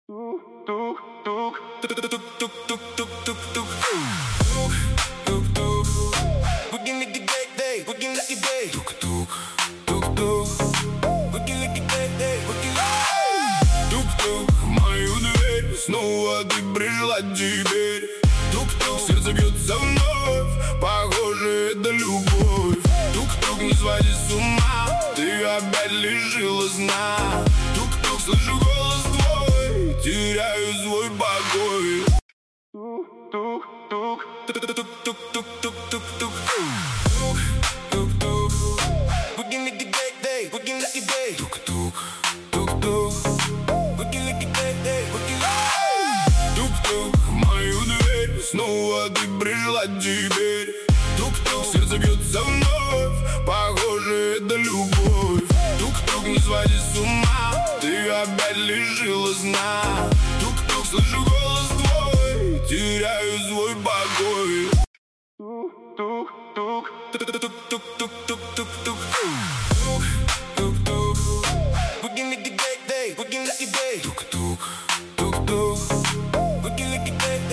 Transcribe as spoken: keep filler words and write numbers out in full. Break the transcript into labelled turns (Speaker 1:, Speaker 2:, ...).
Speaker 1: Мою дверь снова ты пришла теперь. Тук-тук, сердце бьется вновь, похоже, это любовь. Тук-тук, не своди с ума, ты опять лишила сна. Тук-тук, слышу голос твой, теряю свой покой. Тук-тук, тук-тук-тук-тук-тук-тук. Тук-тук, working like a day, day, working like a day. Тук-тук, тук-тук, working like a day, day, working like. Тук-тук, мою дверь снова ты пришла теперь. Тук-тук, сердце бьется вновь, похоже, это любовь. Тук-тук, не своди с ума, ты опять лишила сна. Тук-тук, слышу голос твой, теряю свой покой. Тук-тук, тук-тук-тук-тук-тук-тук. Тук-тук, working like a day, day, working like a day. Тук-тук.